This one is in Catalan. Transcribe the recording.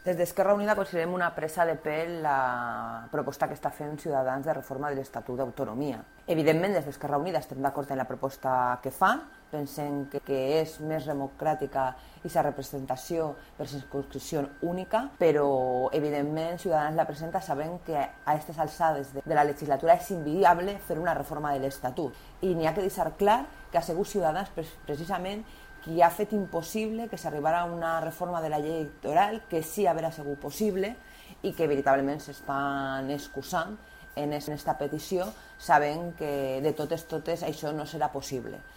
Des d'Esquerra Unida considerem una presa de pèl la proposta que està fent Ciutadans de reforma de l'Estatut d'Autonomia. Evidentment, des d'Esquerra Unida estem d'acord en la proposta que fan, pensem que és més democràtica i la representació per circumscripció única, però evidentment Ciutadans la presenta sabent que a aquestes alçades de la legislatura és inviable fer una reforma de l'Estatut. I n'hi ha que deixar clar que ha sigut Ciutadans precisament qui ha fet impossible que s'arribara a una reforma de la llei electoral que sí haurà sigut possible i que veritablement s'estan excusant en aquesta petició sabent que de totes això no serà possible.